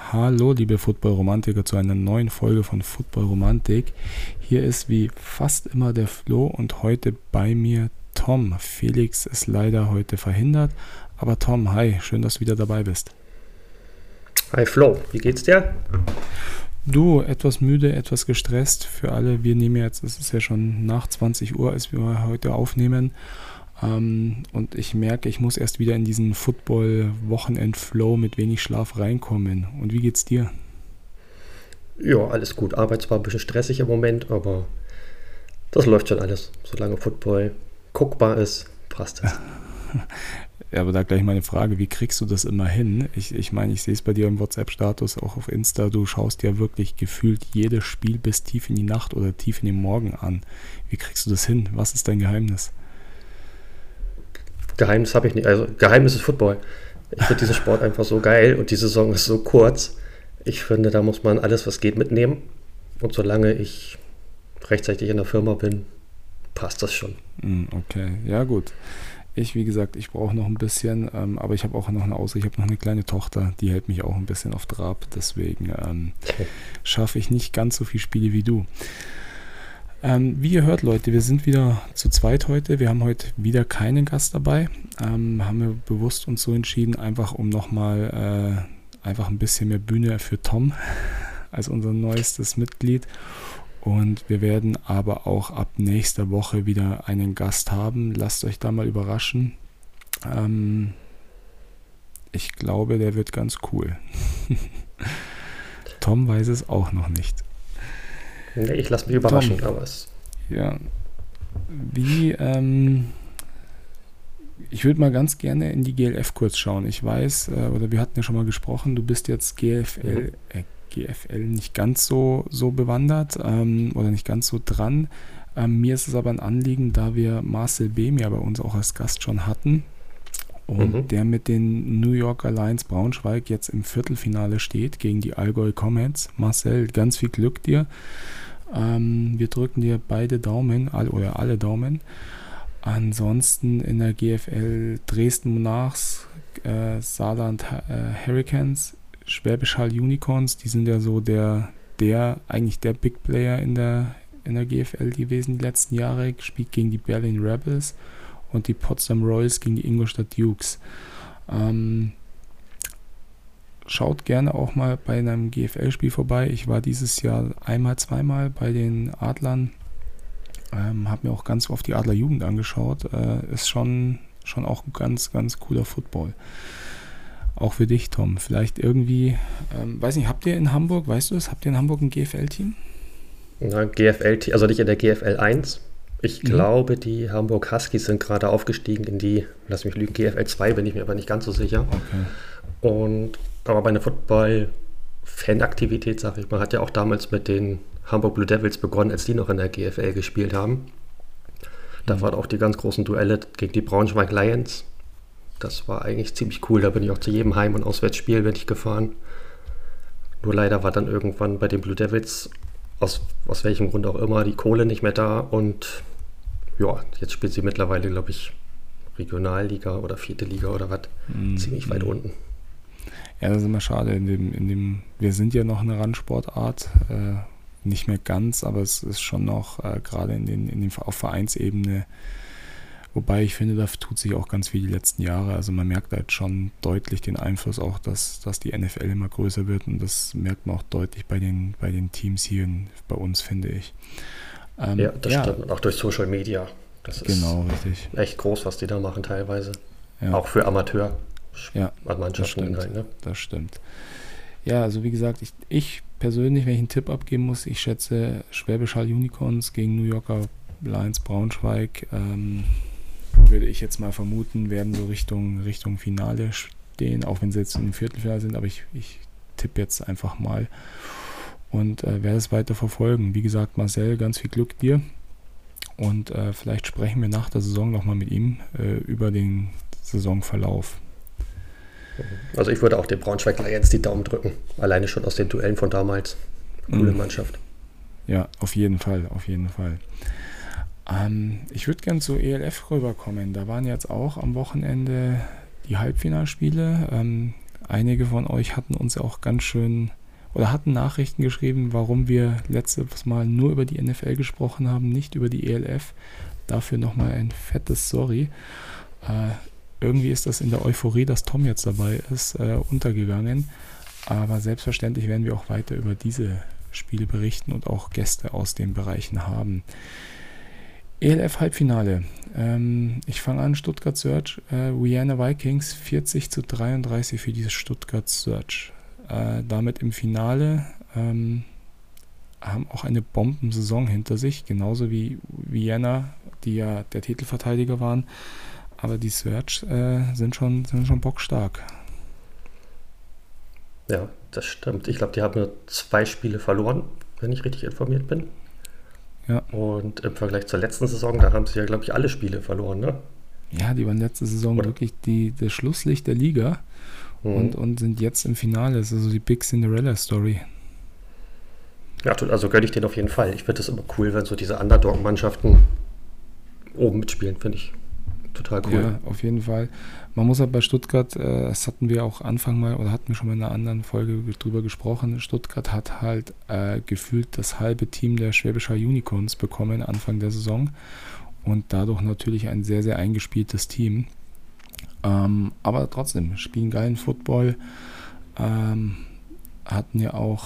Hallo, liebe Football-Romantiker, zu einer neuen Folge von Football Romantik. Hier ist wie fast immer der Flo und heute bei mir Tom. Felix ist leider heute verhindert, aber Tom, hi, schön, dass du wieder dabei bist. Hi Flo, wie geht's dir? Du, etwas müde, etwas gestresst für alle. Wir nehmen jetzt, es ist ja schon nach 20 Uhr, als wir heute aufnehmen. Und ich merke, ich muss erst wieder in diesen Football-Wochenend-Flow mit wenig Schlaf reinkommen. Und wie geht's dir? Ja, alles gut. Arbeit zwar ein bisschen stressig im Moment, aber das läuft schon alles. Solange Football guckbar ist, passt es. Ja, aber da gleich meine Frage, wie kriegst du das immer hin? Ich meine, ich sehe es bei dir im WhatsApp-Status, auch auf Insta, du schaust ja wirklich gefühlt jedes Spiel bis tief in die Nacht oder tief in den Morgen an. Wie kriegst du das hin? Was ist dein Geheimnis? Geheimnis habe ich nicht. Also Geheimnis ist Football. Ich finde diesen Sport einfach so geil und die Saison ist so kurz. Ich finde, da muss man alles, was geht, mitnehmen. Und solange ich rechtzeitig in der Firma bin, passt das schon. Okay, ja gut. Wie gesagt, ich brauche noch ein bisschen, aber ich habe auch noch eine Ausrede. Ich habe noch eine kleine Tochter, die hält mich auch ein bisschen auf Trab. Deswegen schaffe ich nicht ganz so viele Spiele wie du. Wie ihr hört, Leute, wir sind wieder zu zweit heute. Wir haben heute wieder keinen Gast dabei. Haben wir bewusst uns so entschieden, einfach um nochmal einfach ein bisschen mehr Bühne für Tom als unser neuestes Mitglied. Und wir werden aber auch ab nächster Woche wieder einen Gast haben. Lasst euch da mal überraschen. Ich glaube, der wird ganz cool. Tom weiß es auch noch nicht. Nee, ich lasse mich überraschen, Tom, aber es. ja, wie, ich würde mal ganz gerne in die GLF kurz schauen. Ich weiß, oder wir hatten ja schon mal gesprochen, du bist jetzt GFL nicht ganz so bewandert oder nicht ganz so dran. Mir ist es aber ein Anliegen, da wir Marcel Behm ja bei uns auch als Gast schon hatten und der mit den New Yorker Lions Braunschweig jetzt im Viertelfinale steht gegen die Allgäu Comets. Marcel, ganz viel Glück dir. Wir drücken dir beide Daumen, alle Daumen. Ansonsten in der GFL Dresden Monarchs, Saarland Hurricanes, Schwäbisch Hall Unicorns, die sind ja so eigentlich der Big Player in der GFL gewesen die letzten Jahre, gespielt gegen die Berlin Rebels und die Potsdam Royals gegen die Ingolstadt Dukes. Schaut gerne auch mal bei einem GFL-Spiel vorbei. Ich war dieses Jahr zweimal bei den Adlern. Habe mir auch ganz oft die Adlerjugend angeschaut. Ist schon auch ein ganz, ganz cooler Football. Auch für dich, Tom. Vielleicht irgendwie, weiß nicht, habt ihr in Hamburg, weißt du es, habt ihr in Hamburg ein GFL-Team? Na, GFL, also nicht in der GFL 1. Ich glaube, die Hamburg Huskies sind gerade aufgestiegen in die, lass mich lügen, GFL 2, bin ich mir aber nicht ganz so sicher. Okay. Aber meine Football-Fan-Aktivität, sag ich mal, hat ja auch damals mit den Hamburg Blue Devils begonnen, als die noch in der GFL gespielt haben. Da waren auch die ganz großen Duelle gegen die Braunschweig Lions. Das war eigentlich ziemlich cool. Da bin ich auch zu jedem Heim- und Auswärtsspiel bin ich gefahren. Nur leider war dann irgendwann bei den Blue Devils, aus welchem Grund auch immer, die Kohle nicht mehr da. Und ja, jetzt spielt sie mittlerweile, glaube ich, Regionalliga oder 4. Liga oder was. Ziemlich weit unten. Ja, das ist immer schade. Wir sind ja noch eine Randsportart, nicht mehr ganz, aber es ist schon noch gerade auf Vereinsebene. Wobei ich finde, da tut sich auch ganz viel die letzten Jahre. Also man merkt halt schon deutlich den Einfluss auch, dass die NFL immer größer wird und das merkt man auch deutlich bei den Teams hier bei uns, finde ich. Ja, das stimmt. Und auch durch Social Media. Das genau, ist richtig. echt groß, was die da machen teilweise. Ja. Auch für Ja, Amateurmannschaften halt, ne? Das stimmt. Ja, also wie gesagt, ich persönlich, wenn ich einen Tipp abgeben muss, ich schätze Schwäbisch Hall Unicorns gegen New Yorker Lions Braunschweig, würde ich jetzt mal vermuten, werden so Richtung Finale stehen, auch wenn sie jetzt im Viertelfinale sind, aber ich tippe jetzt einfach mal und werde es weiter verfolgen. Wie gesagt, Marcel, ganz viel Glück dir und vielleicht sprechen wir nach der Saison nochmal mit ihm über den Saisonverlauf. Also ich würde auch den Braunschweig Lions die Daumen drücken. Alleine schon aus den Duellen von damals. Coole Mannschaft. Ja, auf jeden Fall. Ich würde gerne zu ELF rüberkommen. Da waren jetzt auch am Wochenende die Halbfinalspiele. einige von euch hatten uns ja auch ganz schön oder hatten Nachrichten geschrieben, warum wir letztes Mal nur über die NFL gesprochen haben, nicht über die ELF. Dafür nochmal ein fettes Sorry. Irgendwie ist das in der Euphorie, dass Tom jetzt dabei ist, untergegangen. Aber selbstverständlich werden wir auch weiter über diese Spiele berichten und auch Gäste aus den Bereichen haben. ELF Halbfinale. Ich fange an, Stuttgart Surge. Vienna Vikings 40-33 für dieses Stuttgart Surge. Damit im Finale haben auch eine Bombensaison hinter sich, genauso wie Vienna, die ja der Titelverteidiger waren. Aber die Surge sind schon bockstark. Ja, das stimmt. Ich glaube, die haben nur 2 Spiele verloren, wenn ich richtig informiert bin. Ja. Und im Vergleich zur letzten Saison, da haben sie ja, glaube ich, alle Spiele verloren, ne? Ja, die waren letzte Saison wirklich das Schlusslicht der Liga und sind jetzt im Finale. Das ist also die Big Cinderella Story. Ja, also gönne ich den auf jeden Fall. Ich finde es immer cool, wenn so diese Underdog-Mannschaften oben mitspielen, finde ich total cool. Ja, auf jeden Fall. Man muss halt bei Stuttgart, das hatten wir auch Anfang mal, oder hatten wir schon mal in einer anderen Folge drüber gesprochen, Stuttgart hat halt gefühlt das halbe Team der Schwäbischer Unicorns bekommen Anfang der Saison und dadurch natürlich ein sehr, sehr eingespieltes Team. Aber trotzdem, spielen geilen Football, hatten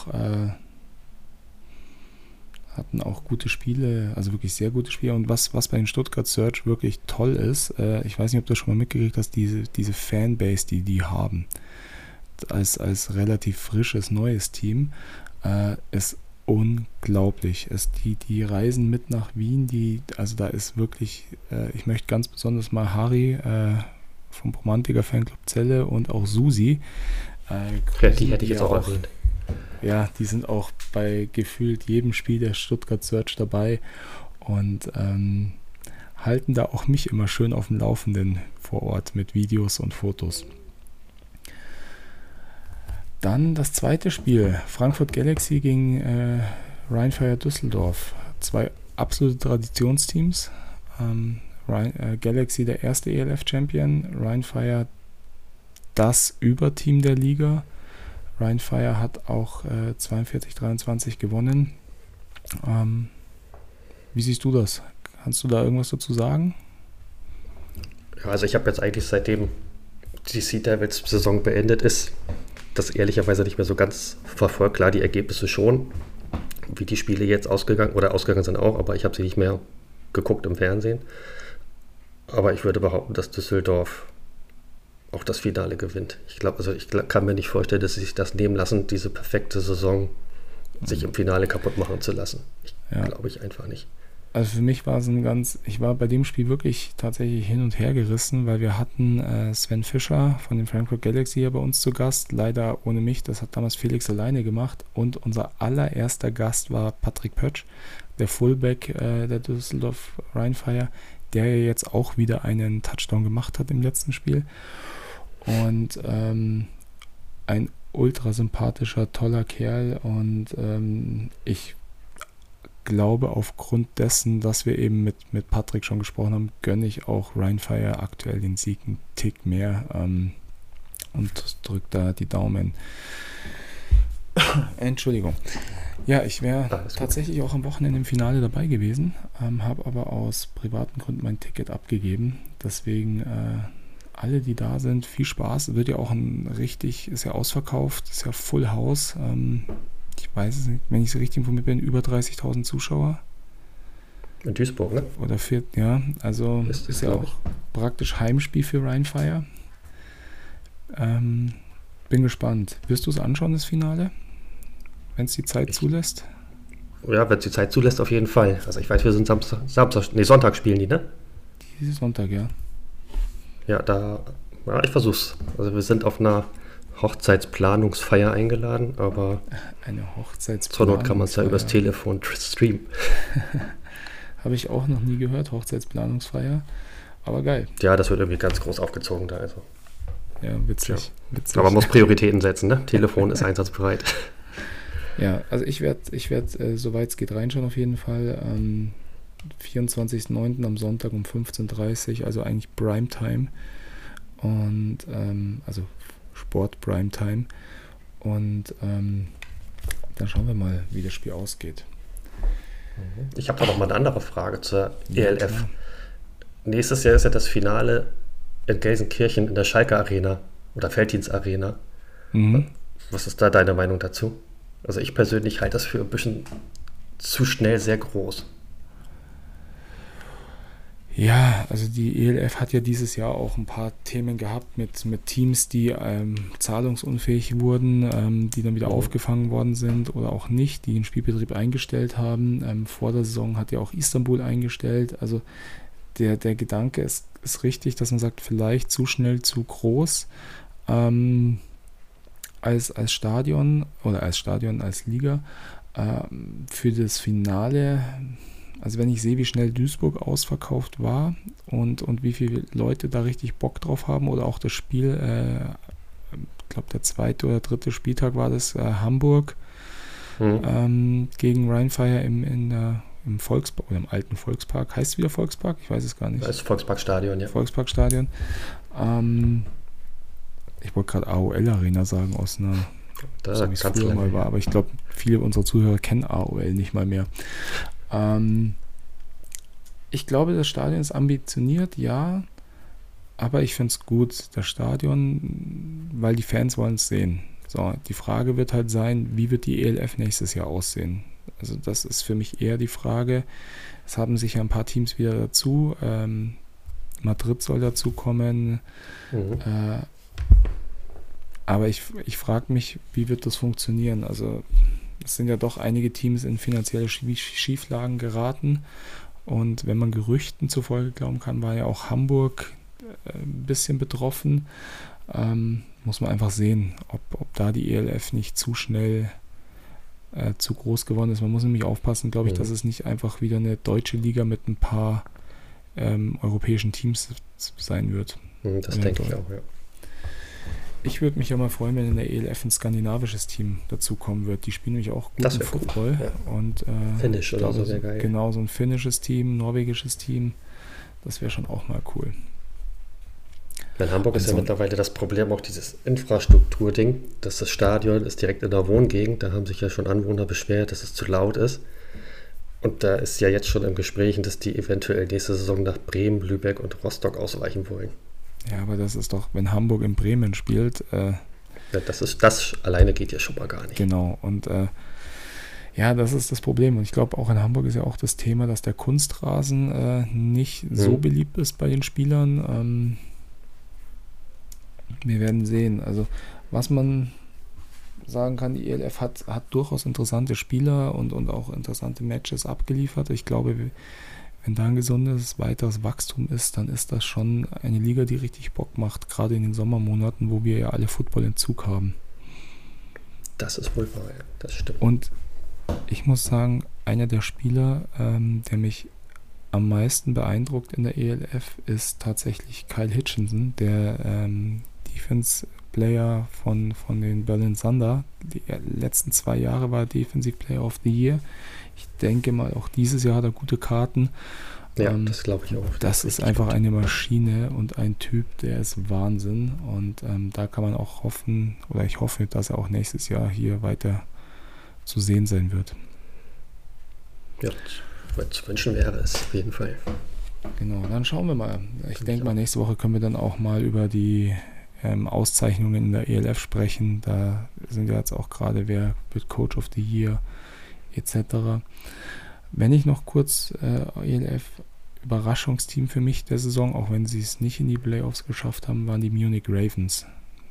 auch gute Spiele, also wirklich sehr gute Spiele. Und was bei den Stuttgart Surge wirklich toll ist, ich weiß nicht, ob du das schon mal mitgekriegt hast, diese Fanbase, die haben, als relativ frisches, neues Team, ist unglaublich. Die reisen mit nach Wien, also da ist wirklich, ich möchte ganz besonders mal Harry vom Romantiker Fanclub Celle und auch Susi. Die hätte ich jetzt auch erwähnt. Ja, die sind auch bei gefühlt jedem Spiel der Stuttgart Surge dabei und halten da auch mich immer schön auf dem Laufenden vor Ort mit Videos und Fotos. Dann das zweite Spiel, Frankfurt Galaxy gegen Rheinfire Düsseldorf. 2 absolute Traditionsteams. Galaxy der erste ELF-Champion, Rheinfire das Überteam der Liga. Rheinfire hat auch 42-23 gewonnen. Wie siehst du das? Kannst du da irgendwas dazu sagen? Ja, also ich habe jetzt eigentlich, seitdem die Sea Devils Saison beendet ist, das ehrlicherweise nicht mehr so ganz verfolgt. Klar, die Ergebnisse schon, wie die Spiele jetzt ausgegangen sind auch, aber ich habe sie nicht mehr geguckt im Fernsehen. Aber ich würde behaupten, dass Düsseldorf auch das Finale gewinnt. Ich kann mir nicht vorstellen, dass sie sich das nehmen lassen, diese perfekte Saison sich im Finale kaputt machen zu lassen. Glaube ich einfach nicht. Also für mich war es ich war bei dem Spiel wirklich tatsächlich hin und her gerissen, weil wir hatten Sven Fischer von den Frankfurt Galaxy hier bei uns zu Gast, leider ohne mich, das hat damals Felix alleine gemacht und unser allererster Gast war Patrick Pötsch, der Fullback der Düsseldorf Rheinfire, der jetzt auch wieder einen Touchdown gemacht hat im letzten Spiel. Und ein ultra sympathischer, toller Kerl und ich glaube, aufgrund dessen, dass wir eben mit Patrick schon gesprochen haben, gönne ich auch Rheinfire aktuell den Sieg einen Tick mehr und drücke da die Daumen. Entschuldigung. Ja, ich wäre tatsächlich auch am Wochenende im Finale dabei gewesen, habe aber aus privaten Gründen mein Ticket abgegeben. Deswegen alle, die da sind, viel Spaß. Wird ja auch ist ja ausverkauft, ist ja Full House. Ich weiß es nicht, wenn ich so richtig informiert bin, über 30.000 Zuschauer. In Duisburg, ne? Oder ja, also ist ja auch praktisch Heimspiel für Rheinfire. Bin gespannt. Wirst du es anschauen, das Finale? Wenn es die Zeit zulässt? Ja, wenn es die Zeit zulässt, auf jeden Fall. Also ich weiß, wir sind Sonntag spielen die, ne? Dieses Sonntag, ja. Ja, ich versuch's. Also wir sind auf einer Hochzeitsplanungsfeier eingeladen, aber eine Hochzeitsplanungsfeier. Zur Not kann man es ja übers Telefon streamen. Habe ich auch noch nie gehört, Hochzeitsplanungsfeier. Aber geil. Ja, das wird irgendwie ganz groß aufgezogen da. Also. Ja, witzig. Aber man muss Prioritäten setzen, ne? Telefon ist einsatzbereit. Ja, also ich werd, soweit es geht, reinschauen auf jeden Fall. 24.09. am Sonntag um 15.30 Uhr, also eigentlich Primetime. Und also Sport Primetime. Und dann schauen wir mal, wie das Spiel ausgeht. Ich habe da noch mal eine andere Frage zur ELF. Klar. Nächstes Jahr ist ja das Finale in Gelsenkirchen in der Schalke Arena oder Veltins Arena. Was ist da deine Meinung dazu? Also ich persönlich halte das für ein bisschen zu schnell sehr groß. Ja, also die ELF hat ja dieses Jahr auch ein paar Themen gehabt mit Teams, die zahlungsunfähig wurden, die dann wieder aufgefangen worden sind oder auch nicht, die den Spielbetrieb eingestellt haben. Vor der Saison hat ja auch Istanbul eingestellt. Also der Gedanke ist richtig, dass man sagt, vielleicht zu schnell, zu groß als Stadion oder als Liga für das Finale. Also wenn ich sehe, wie schnell Duisburg ausverkauft war und wie viele Leute da richtig Bock drauf haben oder auch das Spiel, ich glaube der 2. oder 3. Spieltag war das, Hamburg gegen Rheinfire im Volkspark oder im alten Volkspark. Heißt es wieder Volkspark? Ich weiß es gar nicht. Das ist Volksparkstadion, ja. Volksparkstadion. Ich wollte gerade AOL Arena sagen, aus einer, so wie es früher mal war, aber ich glaube, viele unserer Zuhörer kennen AOL nicht mal mehr. Ich glaube, das Stadion ist ambitioniert, ja, aber ich finde es gut, das Stadion, weil die Fans wollen es sehen. So, die Frage wird halt sein, wie wird die ELF nächstes Jahr aussehen? Also das ist für mich eher die Frage. Es haben sich ja ein paar Teams wieder dazu. Madrid soll dazu kommen. Aber ich frage mich, wie wird das funktionieren? Also es sind ja doch einige Teams in finanzielle Schieflagen geraten. Und wenn man Gerüchten zufolge glauben kann, war ja auch Hamburg ein bisschen betroffen. Muss man einfach sehen, ob da die ELF nicht zu schnell zu groß geworden ist. Man muss nämlich aufpassen, glaube ich, dass es nicht einfach wieder eine deutsche Liga mit ein paar europäischen Teams sein wird. Das denke ich auch, ja. Ich würde mich ja mal freuen, wenn in der ELF ein skandinavisches Team dazukommen wird. Die spielen nämlich auch guten Football. Cool, ja. Und, Finnisch oder so wäre geil. Genau, so ein finnisches Team, norwegisches Team. Das wäre schon auch mal cool. In Hamburg ist ja mittlerweile das Problem auch dieses Infrastrukturding, dass das Stadion ist direkt in der Wohngegend. Da haben sich ja schon Anwohner beschwert, dass es zu laut ist. Und da ist ja jetzt schon im Gespräch, dass die eventuell nächste Saison nach Bremen, Lübeck und Rostock ausweichen wollen. Ja, aber das ist doch, wenn Hamburg in Bremen spielt. Ja, das alleine geht ja schon mal gar nicht. Genau, und ja, das ist das Problem. Und ich glaube, auch in Hamburg ist ja auch das Thema, dass der Kunstrasen nicht so beliebt ist bei den Spielern. Wir werden sehen. Also, was man sagen kann, die ELF hat durchaus interessante Spieler und auch interessante Matches abgeliefert. Ich glaube, wenn da ein gesundes weiteres Wachstum ist, dann ist das schon eine Liga, die richtig Bock macht, gerade in den Sommermonaten, wo wir ja alle Footballentzug haben. Das ist wohl wahr, ja. Das stimmt. Und ich muss sagen, einer der Spieler, der mich am meisten beeindruckt in der ELF, ist tatsächlich Kyle Hitchinson, der Defense Player von den Berlin Thunder. Die letzten 2 Jahre war Defensive Player of the Year. Ich denke mal, auch dieses Jahr hat er gute Karten. Ja, das glaube ich auch. Das ist einfach eine Maschine und ein Typ, der ist Wahnsinn. Und da kann man auch hoffen, oder ich hoffe, dass er auch nächstes Jahr hier weiter zu sehen sein wird. Ja, zu wünschen wäre es auf jeden Fall. Genau, dann schauen wir mal. Ich denke mal, nächste Woche können wir dann auch mal über die Auszeichnungen in der ELF sprechen. Da sind wir jetzt auch gerade, wer wird Coach of the Year etc. Wenn ich noch kurz ELF Überraschungsteam für mich der Saison, auch wenn sie es nicht in die Playoffs geschafft haben, waren die Munich Ravens.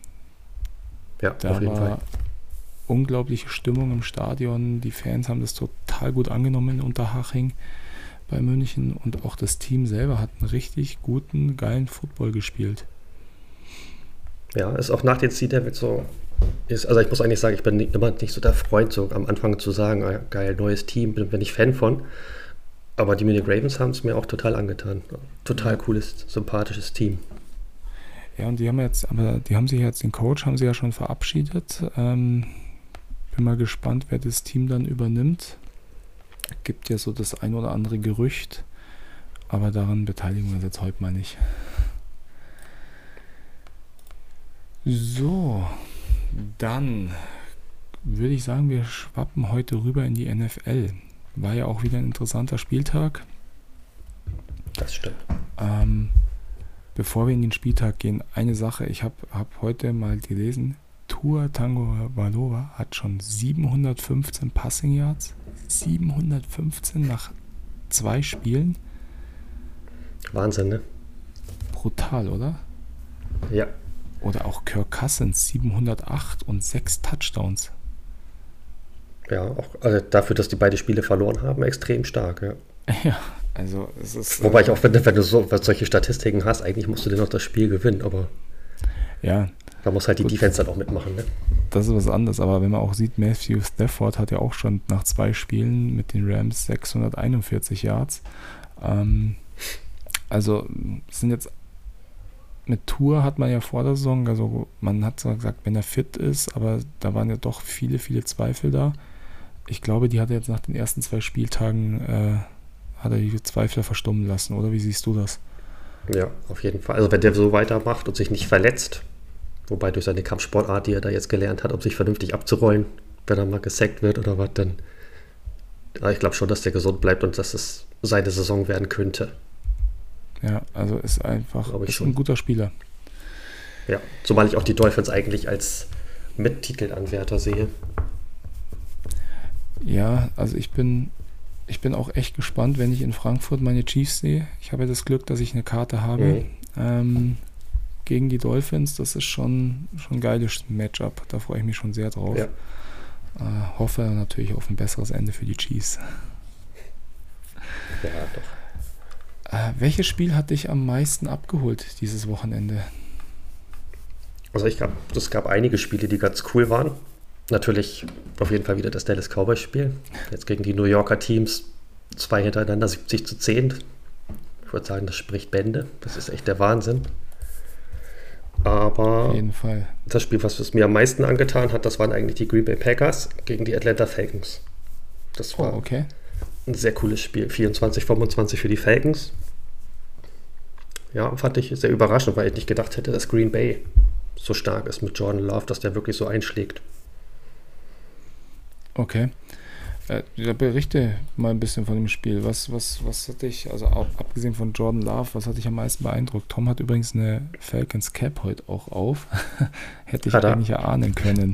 Ja, da auf jeden Fall. Unglaubliche Stimmung im Stadion. Die Fans haben das total gut angenommen in Unterhaching bei München und auch das Team selber hat einen richtig guten, geilen Football gespielt. Ja, ist auch nach den Sea Devils so. Also ich muss eigentlich sagen, ich bin immer nicht so der Freund, so am Anfang zu sagen, geil, neues Team, bin ich Fan von. Aber die Munich Ravens haben es mir auch total angetan. Total cooles, sympathisches Team. Ja, und die haben sich jetzt, den Coach haben sie ja schon verabschiedet. Bin mal gespannt, wer das Team dann übernimmt. Gibt ja so das ein oder andere Gerücht, aber daran beteiligen wir uns jetzt heute mal nicht. So, dann würde ich sagen, wir schwappen heute rüber in die NFL. War ja auch wieder ein interessanter Spieltag. Das stimmt. Bevor wir in den Spieltag gehen, eine Sache. Ich hab heute mal gelesen, Tua Tagovailoa hat schon 715 Passing Yards. 715 nach 2 Spielen. Wahnsinn, ne? Brutal, oder? Ja. Oder auch Kirk Cousins, 708 und 6 Touchdowns. Ja, auch also dafür, dass die beide Spiele verloren haben, extrem stark, ja. Ja, also es ist... Wobei ich auch finde, wenn du solche Statistiken hast, eigentlich musst du dir noch das Spiel gewinnen, aber ja, da muss halt die gut, Defense dann auch mitmachen, ne? das ist was anderes, aber wenn man auch sieht, Matthew Stafford hat ja auch schon nach 2 Spielen mit den Rams 641 Yards. Also es sind jetzt mit Tour hat man ja vor der Saison, also man hat zwar gesagt, wenn er fit ist, aber da waren ja doch viele, viele Zweifel da. Ich glaube, die hat er jetzt nach den ersten 2 Spieltagen hat er die Zweifler verstummen lassen, oder wie siehst du das? Ja, auf jeden Fall. Also wenn der so weitermacht und sich nicht verletzt, wobei durch seine Kampfsportart, die er da jetzt gelernt hat, um sich vernünftig abzurollen, wenn er mal gesackt wird oder was, dann ich glaube schon, dass der gesund bleibt und dass es seine Saison werden könnte. Ja, also ist einfach ist ein guter Spieler. Ja, zumal ich auch die Dolphins eigentlich als Mittitelanwärter sehe. Ja, also ich bin auch echt gespannt, wenn ich in Frankfurt meine Chiefs sehe. Ich habe ja das Glück, dass ich eine Karte habe. Gegen die Dolphins, das ist schon ein geiles Matchup. Da freue ich mich schon sehr drauf. Ja. Hoffe natürlich auf ein besseres Ende für die Chiefs. Ja, doch. Welches Spiel hat dich am meisten abgeholt dieses Wochenende? Also es gab einige Spiele, die ganz cool waren. Natürlich auf jeden Fall wieder das Dallas Cowboys-Spiel. Jetzt gegen die New Yorker Teams 2 hintereinander, 70-10. Ich würde sagen, das spricht Bände. Das ist echt der Wahnsinn. Aber Auf jeden Fall. Das Spiel, was es mir am meisten angetan hat, das waren eigentlich die Green Bay Packers gegen die Atlanta Falcons. Das war okay. Ein sehr cooles Spiel. 24-25 für die Falcons. Ja, fand ich sehr überraschend, weil ich nicht gedacht hätte, dass Green Bay so stark ist mit Jordan Love, dass der wirklich so einschlägt. Okay. Berichte mal ein bisschen von dem Spiel. Was hat dich, also auch abgesehen von Jordan Love, was hat dich am meisten beeindruckt? Tom hat übrigens eine Falcons Cap heute auch auf. Hätte ich eigentlich erahnen können.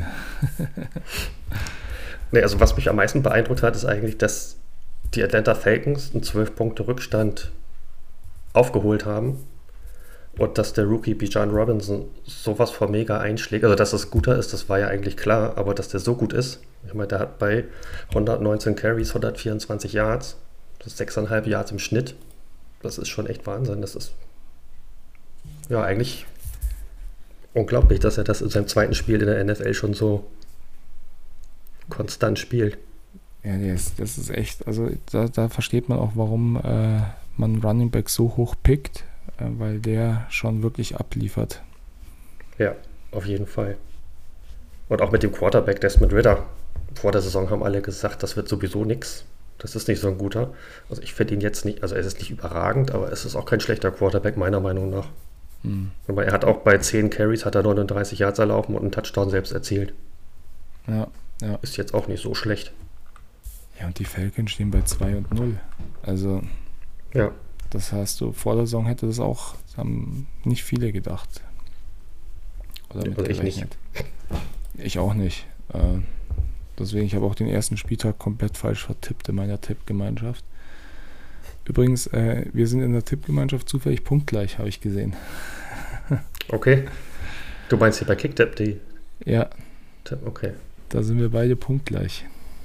Nee, also was mich am meisten beeindruckt hat, ist eigentlich, dass die Atlanta Falcons einen 12-Punkte-Rückstand aufgeholt haben und dass der Rookie Bijan Robinson sowas von mega einschlägt. Also dass es guter ist, das war ja eigentlich klar, aber dass der so gut ist. Ich meine, der hat bei 119 Carries 124 Yards, das ist 6,5 Yards im Schnitt. Das ist schon echt Wahnsinn. Das ist ja eigentlich unglaublich, dass er das in seinem zweiten Spiel in der NFL schon so konstant spielt. Ja, das ist echt, also da versteht man auch, warum man Running Back so hoch pickt, weil der schon wirklich abliefert. Ja, auf jeden Fall. Und auch mit dem Quarterback Desmond Ridder. Vor der Saison haben alle gesagt, das wird sowieso nichts. Das ist nicht so ein guter. Also ich finde ihn jetzt nicht, also er ist nicht überragend, aber es ist auch kein schlechter Quarterback, meiner Meinung nach. Aber er hat auch bei 10 Carries hat er 39 Yards erlaufen und einen Touchdown selbst erzielt. Ja. Ist jetzt auch nicht so schlecht. Ja, und die Falcons stehen bei 2-0. Also, ja. Das hast du, vor der Saison hätte das auch, das haben nicht viele gedacht. Oder mit ich nicht. Ich auch nicht. Deswegen, ich habe auch den ersten Spieltag komplett falsch vertippt in meiner Tippgemeinschaft. Übrigens, wir sind in der Tippgemeinschaft zufällig punktgleich, habe ich gesehen. Okay. Du meinst hier bei Kicktip die? Ja. Okay. Da sind wir beide punktgleich.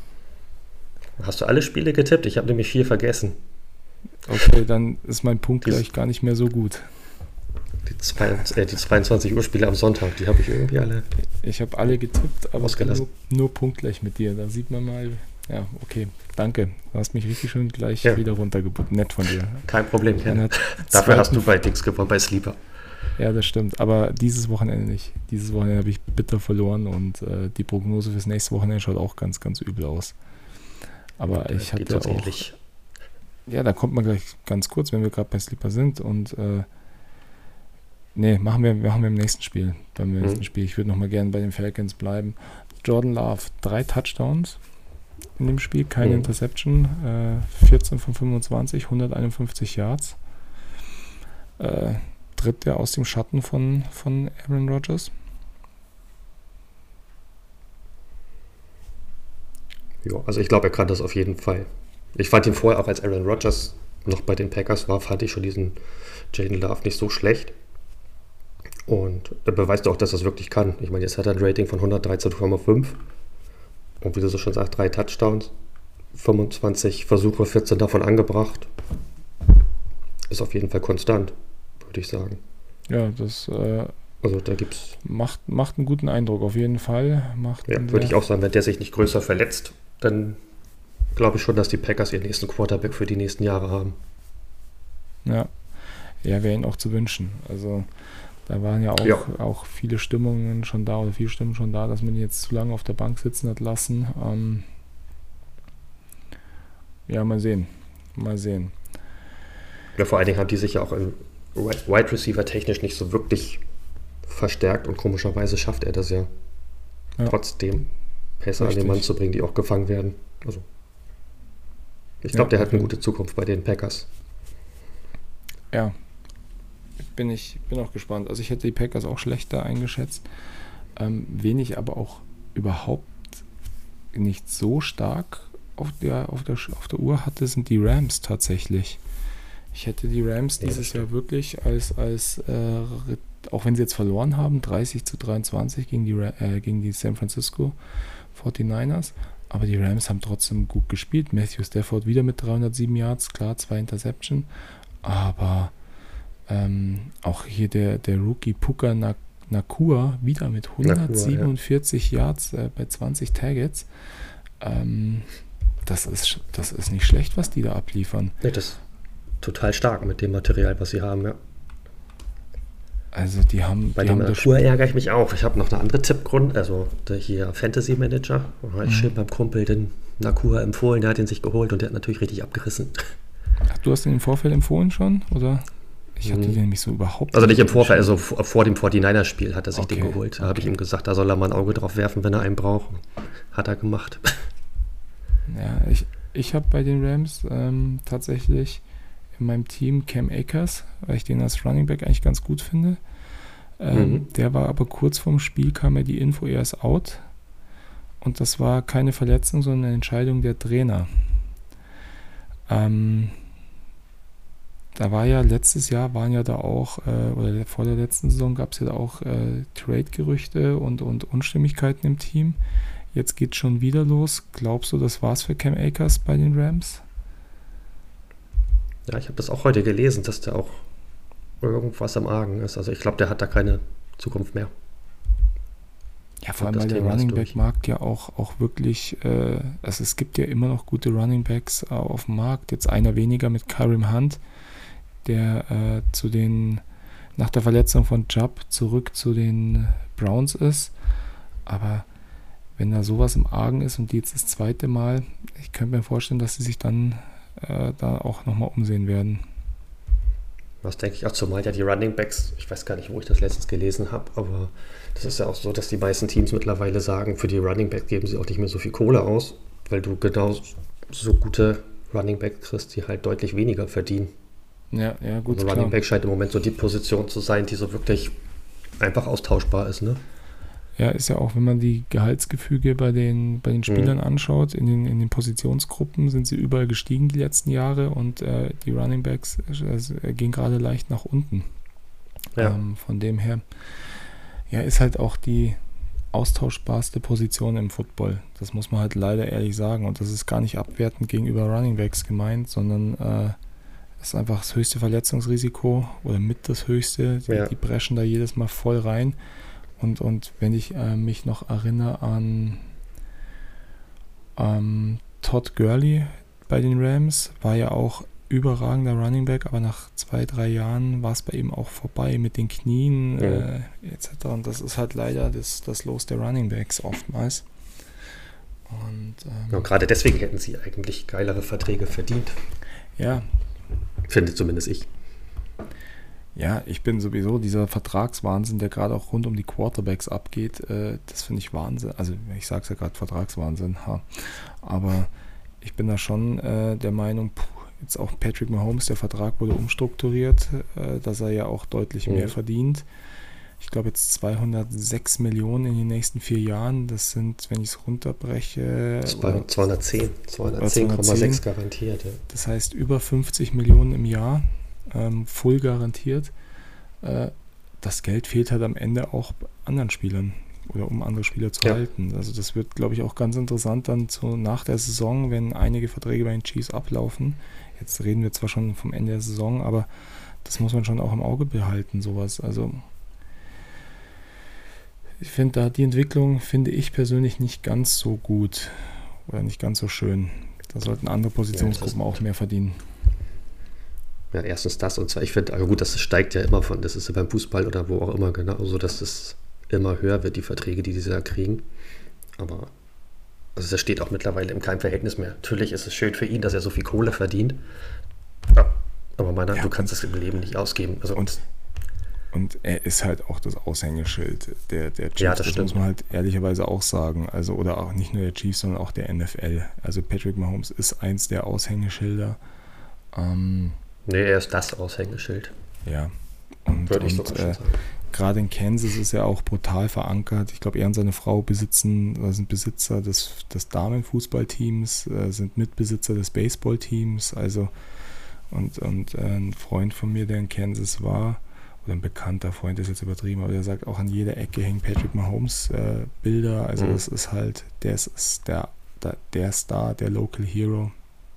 Hast du alle Spiele getippt? Ich habe nämlich 4 vergessen. Okay, dann ist mein Punkt gleich gar nicht mehr so gut. Die 22 Uhr Spiele am Sonntag, die habe ich irgendwie alle. Ich habe alle getippt, aber nur punktgleich mit dir. Da sieht man mal, ja, okay, danke. Du hast mich richtig schön gleich wieder runtergebunden. Nett von dir. Kein Problem, Dafür hast du bei Dings gewonnen, bei Sleeper. Ja, das stimmt. Aber dieses Wochenende nicht. Dieses Wochenende habe ich bitter verloren und die Prognose fürs nächste Wochenende schaut auch ganz, ganz übel aus. Aber ich hatte auch... Ähnlich. Ja, da kommt man gleich ganz kurz, wenn wir gerade bei Sleeper sind. Und Nee, machen wir im nächsten Spiel. Beim nächsten Spiel. Ich würde noch mal gerne bei den Falcons bleiben. Jordan Love, 3 Touchdowns in dem Spiel, keine Interception, 14 von 25, 151 Yards. Tritt er aus dem Schatten von Aaron Rodgers? Ja, also ich glaube, er kann das auf jeden Fall. Ich fand ihn vorher auch, als Aaron Rodgers noch bei den Packers war, fand ich schon diesen Jordan Love nicht so schlecht. Und er beweist auch, dass er es wirklich kann. Ich meine, jetzt hat er ein Rating von 113,5. Und wie du so schon sagst, 3 Touchdowns, 25 Versuche, 14 davon angebracht. Ist auf jeden Fall konstant, würde ich sagen. Ja, das also da gibt's macht einen guten Eindruck, auf jeden Fall. Würde ich auch sagen, wenn der sich nicht größer verletzt, dann glaube ich schon, dass die Packers ihren nächsten Quarterback für die nächsten Jahre haben. Ja, wäre ihnen auch zu wünschen. Also da waren ja auch viele Stimmungen schon da, oder viele Stimmen schon da, dass man ihn jetzt zu lange auf der Bank sitzen hat lassen. Mal sehen. Ja, vor allen Dingen haben die sich ja auch im Wide Receiver technisch nicht so wirklich verstärkt und komischerweise schafft er das ja trotzdem, Pässe an den Mann zu bringen, die auch gefangen werden. Also ich glaube, der hat eine gute Zukunft bei den Packers. Ja, bin auch gespannt. Also ich hätte die Packers auch schlechter eingeschätzt. Wen ich aber auch überhaupt nicht so stark auf der Uhr hatte, sind die Rams tatsächlich. Ich hätte die Rams dieses Jahr wirklich als auch wenn sie jetzt verloren haben, 30-23 gegen die San Francisco 49ers, aber die Rams haben trotzdem gut gespielt. Matthew Stafford wieder mit 307 Yards, klar, 2 Interception, aber auch hier der Rookie Puka Nacua wieder mit 147 Yards bei 20 Targets. Das ist nicht schlecht, was die da abliefern. Nee, das ist total stark mit dem Material, was sie haben, ja. Also die haben... Bei dem Nacua ärgere ich mich auch. Ich habe noch eine andere Tippgrund, also der hier Fantasy Manager. Da habe ich schön beim Kumpel den Nacua empfohlen, der hat ihn sich geholt und der hat natürlich richtig abgerissen. Ach, du hast den im Vorfeld empfohlen schon, oder? Ich hatte den nämlich so überhaupt nicht im Vorfeld, also vor dem 49ers-Spiel hat er sich den geholt. Da habe ich ihm gesagt, da soll er mal ein Auge drauf werfen, wenn er einen braucht. Hat er gemacht. Ja, ich habe bei den Rams tatsächlich in meinem Team Cam Akers, weil ich den als Running Back eigentlich ganz gut finde. Der war aber kurz vorm Spiel, kam mir die Info, er ist out. Und das war keine Verletzung, sondern eine Entscheidung der Trainer. Da war ja letztes Jahr, oder vor der letzten Saison gab es ja da auch Trade-Gerüchte und Unstimmigkeiten im Team. Jetzt geht schon wieder los. Glaubst du, das war's für Cam Akers bei den Rams? Ja, ich habe das auch heute gelesen, dass der auch irgendwas am Argen ist. Also ich glaube, der hat da keine Zukunft mehr. Ja, vor allem, weil der Running Back Markt ja auch wirklich, also es gibt ja immer noch gute Running Backs auf dem Markt. Jetzt einer weniger mit Kareem Hunt, der nach der Verletzung von Chubb zurück zu den Browns ist. Aber wenn da sowas im Argen ist und die jetzt das zweite Mal, ich könnte mir vorstellen, dass sie sich dann da auch nochmal umsehen werden. Was denke ich auch, zumal ja die Running Backs, ich weiß gar nicht, wo ich das letztens gelesen habe, aber das ist ja auch so, dass die meisten Teams mittlerweile sagen, für die Running Backs geben sie auch nicht mehr so viel Kohle aus, weil du genau so gute Running Backs kriegst, die halt deutlich weniger verdienen. Ja, gut. Also Running Back scheint im Moment so die Position zu sein, die so wirklich einfach austauschbar ist, ne? Ja, ist ja auch, wenn man die Gehaltsgefüge bei den Spielern anschaut, in den Positionsgruppen sind sie überall gestiegen die letzten Jahre und die Running Backs gehen gerade leicht nach unten. Ja. Von dem her, ist halt auch die austauschbarste Position im Football. Das muss man halt leider ehrlich sagen und das ist gar nicht abwertend gegenüber Running Backs gemeint, sondern es ist einfach das höchste Verletzungsrisiko oder mit das höchste. Die brechen da jedes Mal voll rein. Und wenn ich mich noch erinnere an Todd Gurley bei den Rams, war ja auch überragender Running Back, aber nach 2-3 Jahren war es bei ihm auch vorbei mit den Knien etc. Und das ist halt leider das Los der Running Backs oftmals. Und gerade deswegen hätten sie eigentlich geilere Verträge verdient. Ja. Finde zumindest ich. Ja, ich bin sowieso dieser Vertragswahnsinn, der gerade auch rund um die Quarterbacks abgeht, das finde ich Wahnsinn. Also ich sage es ja gerade Vertragswahnsinn, aber ich bin da schon der Meinung, jetzt auch Patrick Mahomes, der Vertrag wurde umstrukturiert, dass er ja auch deutlich mehr verdient. Ich glaube jetzt 206 Millionen in den nächsten 4 Jahren, das sind, wenn ich es runterbreche... 210,6 garantiert. Ja. Das heißt über 50 Millionen im Jahr, voll garantiert. Das Geld fehlt halt am Ende auch anderen Spielern oder um andere Spieler zu halten. Also das wird, glaube ich, auch ganz interessant dann nach der Saison, wenn einige Verträge bei den Chiefs ablaufen. Jetzt reden wir zwar schon vom Ende der Saison, aber das muss man schon auch im Auge behalten, sowas. Also ich finde da die Entwicklung, finde ich persönlich nicht ganz so gut oder nicht ganz so schön. Da sollten andere Positionsgruppen auch mehr verdienen. Ja, erstens das und zwar, ich finde, also gut, das steigt ja immer von, das ist ja beim Fußball oder wo auch immer genauso, dass es immer höher wird, die Verträge, die da kriegen. Aber also das steht auch mittlerweile in keinem Verhältnis mehr. Natürlich ist es schön für ihn, dass er so viel Kohle verdient. Aber du kannst es im Leben nicht ausgeben. Also und er ist halt auch das Aushängeschild der Chiefs, ja, das muss man halt ehrlicherweise auch sagen. Also, oder auch nicht nur der Chiefs, sondern auch der NFL. Also Patrick Mahomes ist eins der Aushängeschilder. Er ist das Aushängeschild. Ja. Würde ich sogar schon sagen. Gerade in Kansas ist er auch brutal verankert. Ich glaube, er und seine Frau sind Besitzer des Damenfußballteams, sind Mitbesitzer des Baseballteams. Also und ein Freund von mir, der in Kansas war, oder ein bekannter Freund ist jetzt übertrieben, aber der sagt, auch an jeder Ecke hängen Patrick Mahomes Bilder. Also das ist halt, der Star, der Local Hero.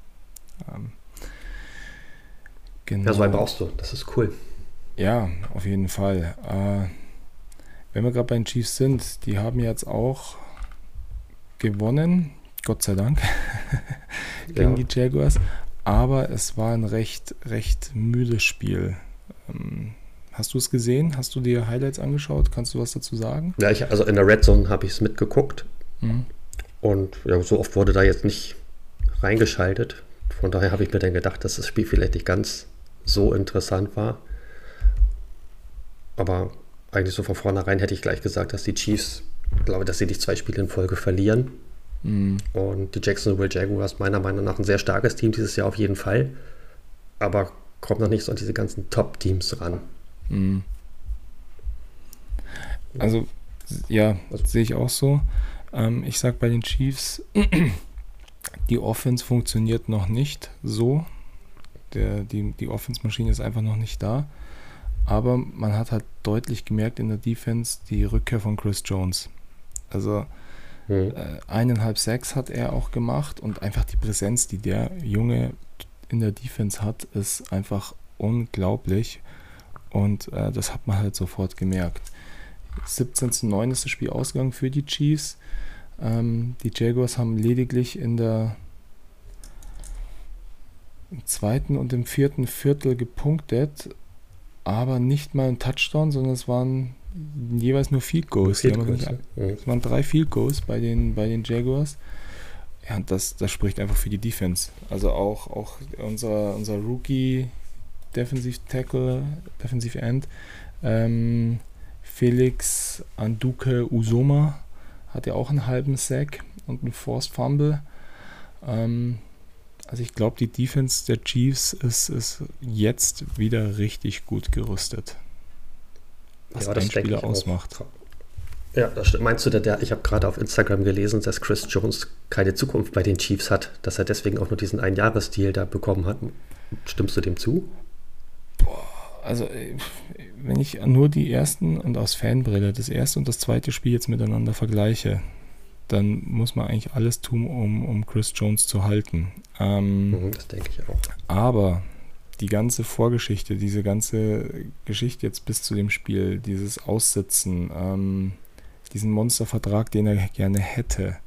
Genau. Ja, so einen brauchst du. Das ist cool. Ja, auf jeden Fall. Wenn wir gerade bei den Chiefs sind, die haben jetzt auch gewonnen, Gott sei Dank, gegen die Jaguars. Aber es war ein recht müdes Spiel. Hast du es gesehen? Hast du dir Highlights angeschaut? Kannst du was dazu sagen? Ja, also in der Red Zone habe ich es mitgeguckt. Und ja, so oft wurde da jetzt nicht reingeschaltet. Von daher habe ich mir dann gedacht, dass das Spiel vielleicht nicht ganz so interessant war. Aber eigentlich so von vornherein hätte ich gleich gesagt, dass die Chiefs, glaube, dass sie nicht 2 Spiele in Folge verlieren. Und die Jacksonville Jaguars meiner Meinung nach ein sehr starkes Team dieses Jahr auf jeden Fall. Aber kommt noch nicht so an diese ganzen Top-Teams ran. Also, ja, sehe ich auch so. Ich sage bei den Chiefs, die Offense funktioniert noch nicht so. Die Offense-Maschine ist einfach noch nicht da. Aber man hat halt deutlich gemerkt in der Defense die Rückkehr von Chris Jones. Also 1,5 Sacks hat er auch gemacht und einfach die Präsenz, die der Junge in der Defense hat, ist einfach unglaublich. Und das hat man halt sofort gemerkt. 17:9 ist das Spiel ausgegangen für die Chiefs. Die Jaguars haben lediglich im 2. und im 4. Viertel gepunktet, aber nicht mal ein Touchdown, sondern es waren jeweils nur Field Goals. Es waren 3 Field Goals bei den Jaguars. Ja, und das spricht einfach für die Defense. Also auch unser Rookie Defensive Tackle, Defensive End, Felix Anduke Uzoma hat ja auch einen halben Sack und einen Forced Fumble. Also ich glaube, die Defense der Chiefs ist jetzt wieder richtig gut gerüstet. Was ein Spieler ausmacht. Ja, das stimmt. Meinst du, ich habe gerade auf Instagram gelesen, dass Chris Jones keine Zukunft bei den Chiefs hat, dass er deswegen auch nur diesen Einjahresdeal da bekommen hat? Stimmst du dem zu? Also wenn ich nur die ersten und aus Fanbrille das erste und das zweite Spiel jetzt miteinander vergleiche, dann muss man eigentlich alles tun, um Chris Jones zu halten. Das denke ich auch. Aber die ganze Vorgeschichte, diese ganze Geschichte jetzt bis zu dem Spiel, dieses Aussitzen, diesen Monstervertrag, den er gerne hätte.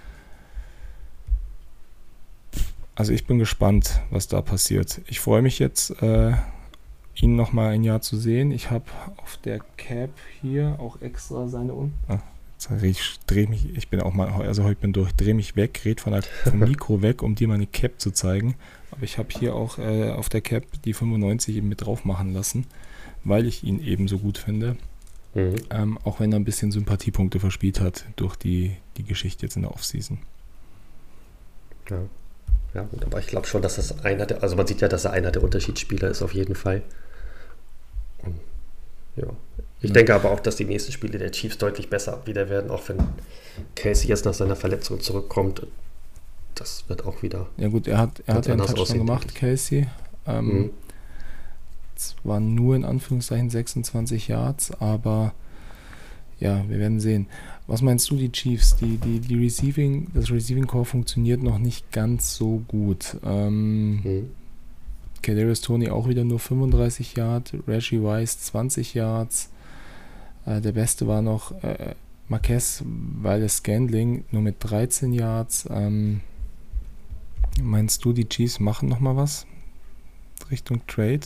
Also ich bin gespannt, was da passiert. Ich freue mich jetzt, ihn noch mal ein Jahr zu sehen. Ich habe auf der Cap hier auch extra seine ich drehe mich, ich bin auch mal, also heute bin durch, drehe mich weg, red vom Mikro weg, um dir meine Cap zu zeigen. Aber ich habe hier auch auf der Cap die 95 eben mit drauf machen lassen, weil ich ihn eben so gut finde. Auch wenn er ein bisschen Sympathiepunkte verspielt hat durch die Geschichte jetzt in der Offseason. Ja, gut, aber ich glaube schon, dass das also man sieht ja, dass er einer der Unterschiedsspieler ist auf jeden Fall. Und, ja. Ich denke aber auch, dass die nächsten Spiele der Chiefs deutlich besser wieder werden, auch wenn Casey jetzt nach seiner Verletzung zurückkommt. Das wird auch wieder. Ja gut, er hat ja einen Touchdown gemacht, Casey. Zwar nur in Anführungszeichen 26 Yards, aber ja, wir werden sehen. Was meinst du, die Chiefs? Das Receiving Core funktioniert noch nicht ganz so gut. Kadarius Toney auch wieder nur 35 Yards, Rashee Rice 20 Yards. Der beste war noch Marquez Valdes-Scantling nur mit 13 Yards. Meinst du, die Chiefs machen noch mal was Richtung Trade?